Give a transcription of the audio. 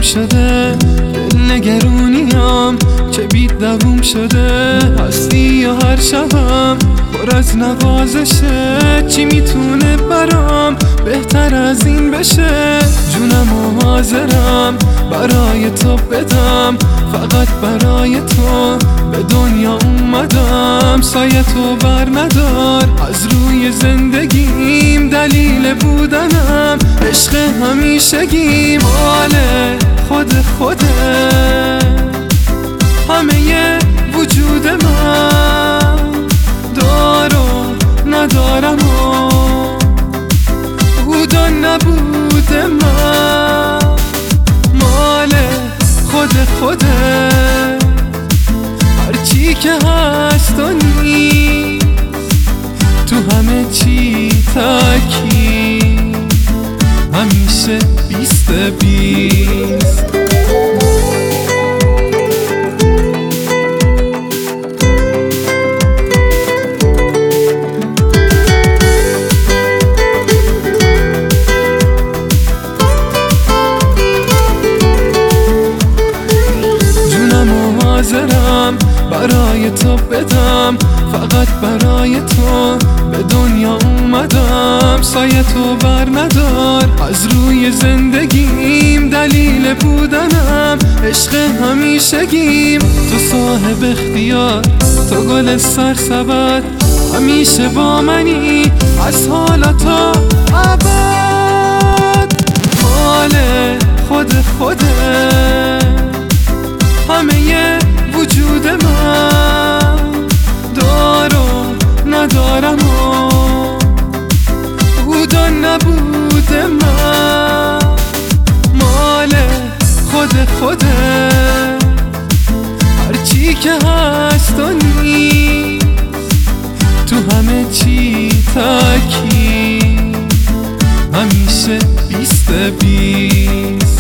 شده، دل نگرونیم که بید دووم شده. هستی یا هر شبم پر از نوازشه، چی میتونه برام بهتر از این بشه؟ جونم و حاضرم برای تو بدم، فقط برای تو به دنیا اومدم. سایه تو بر ندار از روی زندگیم، دلیل بودنم عشق همیشگیم. ماله خوده همه وجود من، دار و ندارم و بود و نبود من. مال خوده هرچی که هست و نیست، تو همه چی تکی همیشه 20-20. حاضرم برای تو بدم، فقط برای تو به دنیا اومدم. سایه تو بر ندار از روی زندگیم، دلیل بودنم عشق همیشگیم. تو صاحب اختیار، تو گل سرسبد، همیشه با منی از حالا تا ابد. مال خوده همه وجود من، دار و ندارم و بود و نبود من. مال خوده هرچی که هست و نیست، تو همه چی تکی همیشه 20-20.